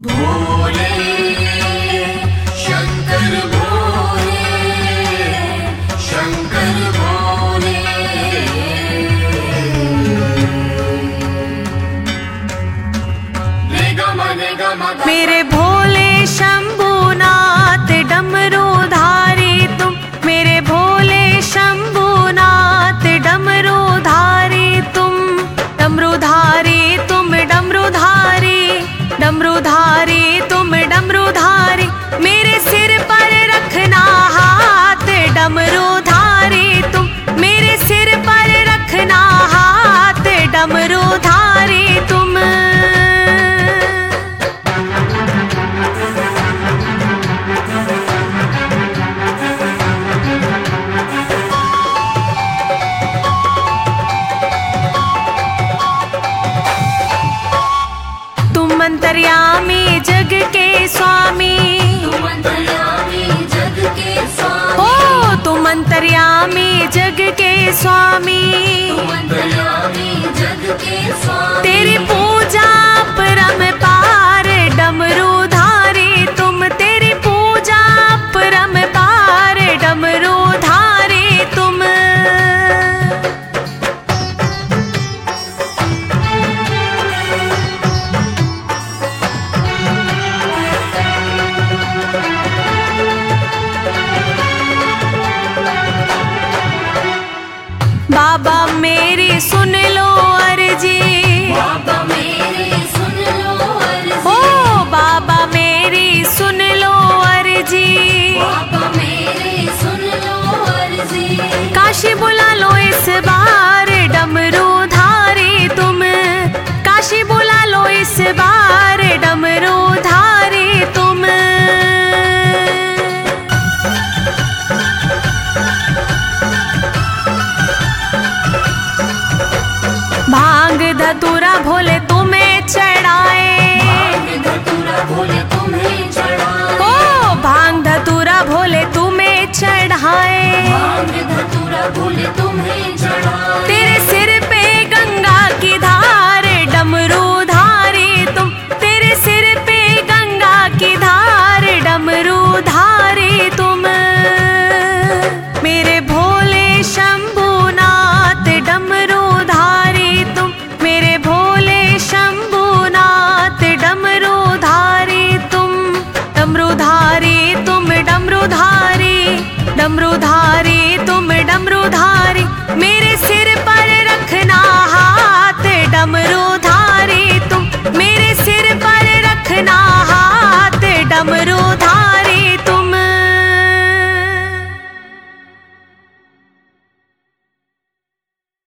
भोले शंकर भोले शंकर भोले। मेरे भोले शंभुनाथ डमरूधारी तुम, मेरे भोले शंभुनाथ डमरूधारी तुम, डमरूधारी तुम डमरूधारी, डमरूधारी तुम डमरूधारी, मेरे सिर पर रखना हाथ डमरूधारी तुम, मेरे सिर पर रखना हाथ डमरूधारी तुम। तुम अंतर्यामी जग के स्वामी, तुम अंतर्यामी जग के स्वामी, हो तुम अंतर्यामी जग के स्वामी, तुम अंतर्यामी जग के स्वामी। तेरी पूजा परम पार डमरूधारी तुम, तेरी पूजा परम पार डमरूधारी तुम। बाबा मेरी सुन लो अर्जी, बाबा मेरी सुन लो अर्जी, ओ बाबा मेरी सुन लो अर्जी, बाबा मेरी सुन लो अर्जी। काशी बुला लो इस बार डमरूधारी तुम, काशी बुला लो इस बार डमरूधारी तुम। भांग धतूरा भोले तुम्हें चढ़ाए, भांग धतूरा भोले तुम्हें चढ़ाए, ओ भांग धतूरा भोले तुम्हें चढ़ाए, भांग धतूरा भोले तुम्हें चढ़ाए। तेरे सिर पे गंगा की धार डमरूधारी तुम, तेरे सिर पे गंगा की धार डमरूधारी तुम। मेरे भोले शंभुनाथ डमरूधारी तुम, मेरे भोले शंभुनाथ डमरूधारी तुम, डमरूधारी तुम डमरूधारी, डमरूधारी तुम डमरूधारी, मेरे सिर पर रखना हाथ डमरूधारी तुम, मेरे सिर पर रखना हाथ डमरू